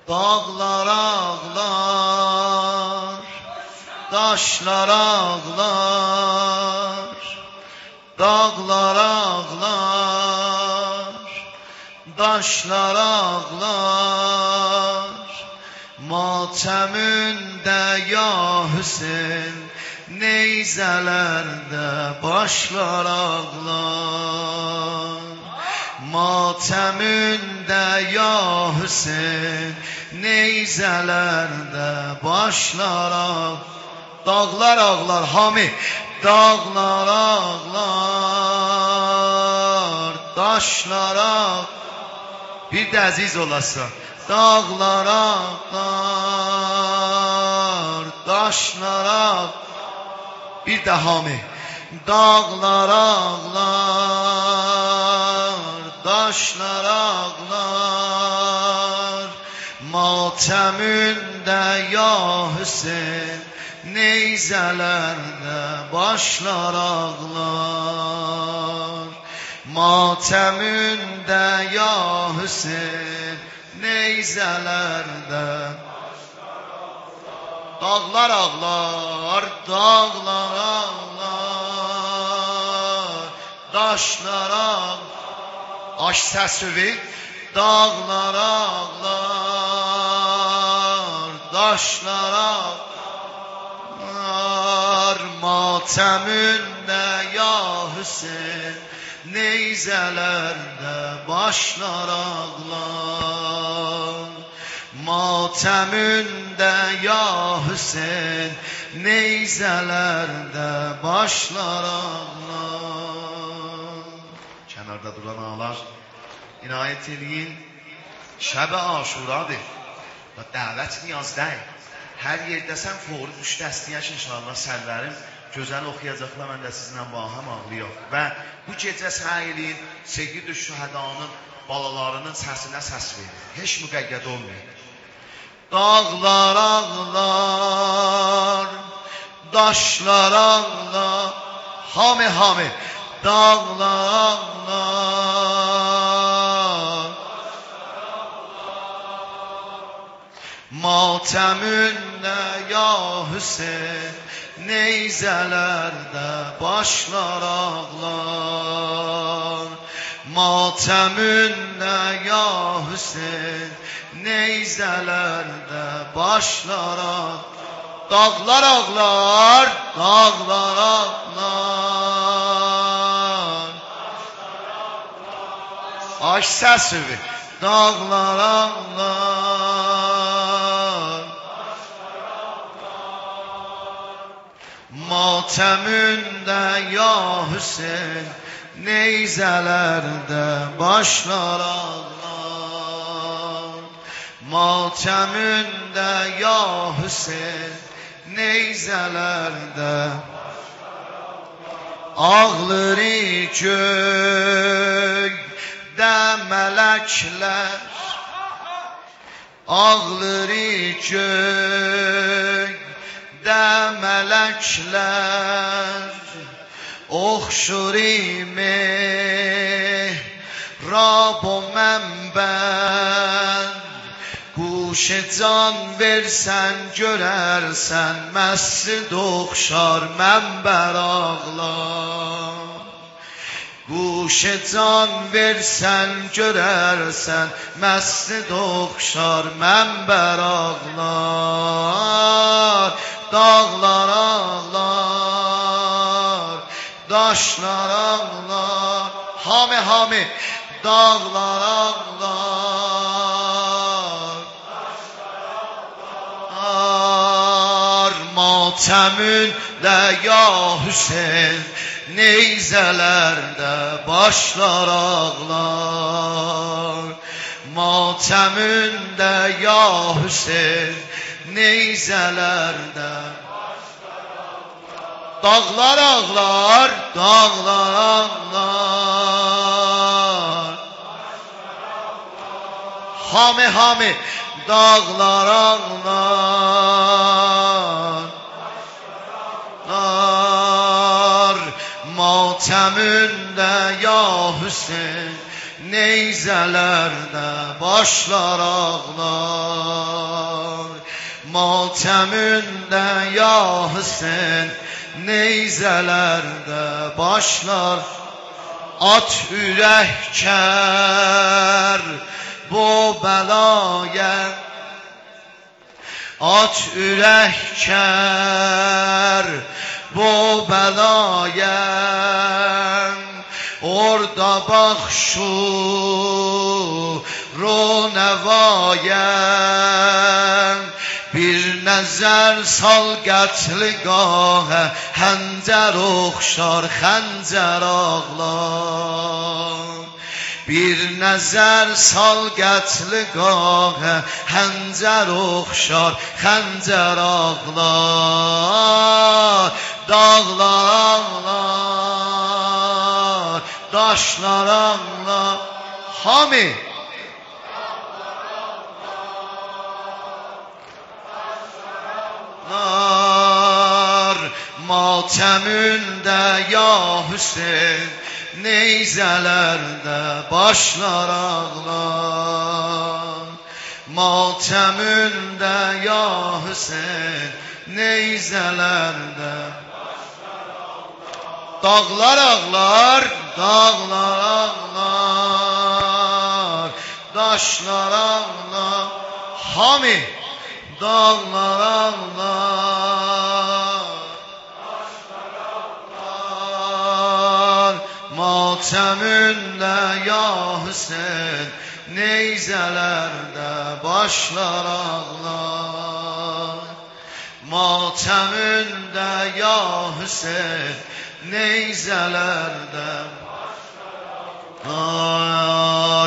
Dağlar ağlar, daşlar ağlar, dağlar ağlar, daşlar ağlar. Matəmündə ya Hüseyin, neyzələrdə başlar ağlar. Matəmündə ya Hüseyin, neyzələrdə başlar ağlar. Dağlar ağlar Hami, dağlar ağlar, daşlar ağlar. Bir də əziz olasan. Dağlar ağlar, daşlar ağlar. Bir də Hami. Dağlar ağlar, daşlar ağlar. Matəmündə ya Hüseyin, neyzələrdə başlar ağlar. Matəmündə ya Hüseyin, neyzələrdə dağlar ağlar, dağlar ağlar, daşlar ağlar. Aş səsüvi, dağlar ağlar, daşlar ağlar. Matəmündə ya Hüseyin, neyzələrdə başlar ağlar. Matəmündə ya Hüseyin, neyzələrdə başlar ağlar. Kənarda duran ağlar, inayət eləyin. Şəb-i Aşuradır və dəvət niyazdəyim. Hər yerdəsən fori üç dəstiyəş inşallah səllərim. Gözəl oxuyacaqlar, mən də sizinlə bahəm ağlıyam. Və bu gecə səy eləyin, Seyyid-i Şühədanın balalarının səsinə səs verin. Heç müqəyyəd olmayın. Dağlar ağlar, daşlar ağlar. Hami hami. Dağlar ağlar, matəmündə ya Hüseyin, neyzələrdə başlar ağlar. Matəmündə ya Hüseyin, neyzələrdə başlar ağlar. Dağlar ağlar, dağlar ağlar. Aş səsivi, dağlar ağlar. Matəmündə ya Hüseyin, neyzələrdə başlar ağlar. Matəmündə ya Hüseyin, neyzələrdə ağlar göydə mələklər, ağlar göydə mələklər, oxşur mehrab o mənbər. Quş can versən görərsən, məscid oxşar mənbər ağlar. Quş can versən görərsən, məscid oxşar mənbər ağlar. Dağlar ağlar, daşlar ağlar. Hami hami, dağlar ağlar, matəmündə ya Hüseyin, neyzələrdə başlar ağlar. Matəmündə ya Hüseyin, neyzələrdə dağlar ağlar, dağlar ağlar. Hami hami, dağlar ağlar. Matəmündə ya Hüseyin, neyzələrdə başlar ağlar. Matəmündə ya Hüseyn, neyzələrdə başlar. At ürəkər bu bəlaya, at ürəkər bu bəlaya, orada baxşu ronəvaya. Bir nəzər sal qətligahə, həncər oxşar xəncər ağlar. Bir nəzər sal qətligahə, həncər oxşar xəncər ağlar. Dağlar ağlar, daşlar ağlar. Hami matəmündə ya Hüseyn, neyzələrdə başlar ağlar. Matəmündə ya Hüseyn, neyzələrdə başlar ağlar. Dağlar ağlar, dağlar ağlar, daşlar ağlar. Hami dağlar ağlar, matəmündə ya Hüseyn, neyzələrdə başlar ağlar. Matəmündə ya Hüseyn, neyzələrdə başlar ağlar.